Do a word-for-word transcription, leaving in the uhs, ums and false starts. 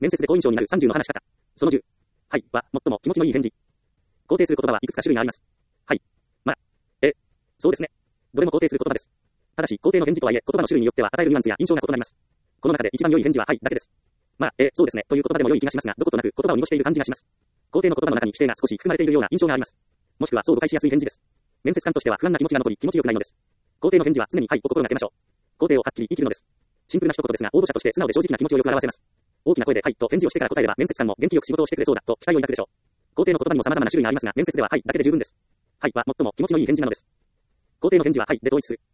面接で好印象になるさんじゅうの話し方。そのじゅう。はい。は、最も気持ちのいい返事。肯定する言葉はいくつか種類があります。はい。まあ。え。そうですね。どれも肯定する言葉です。ただし、肯定の返事とはいえ、言葉の種類によっては与えるニュアンスや印象が異なります。この中で一番良い返事ははいだけです。まあ、え、そうですね。という言葉でも良い気がしますが、どことなく言葉を濁している感じがします。肯定の言葉の中に否定が少し含まれているような印象があります。もしくはそう誤解しやすい返事です。面接官としては不安な気持ちが残り気持ちよくないのです。肯定の返事は常にはいを心がけましょう。肯定をはっきり言い切るのです。シンプルな一言ですが、応募者として素直で正直な気持ちをよく表せます。大きな声ではいと返事をしてから答えれば面接官も元気よく仕事をしてくれそうだと期待を抱くでしょう。肯定の言葉にも様々な種類がありますが、面接でははいだけで十分です。はいは最も気持ちのいい返事なのです。肯定の返事ははいで統一する。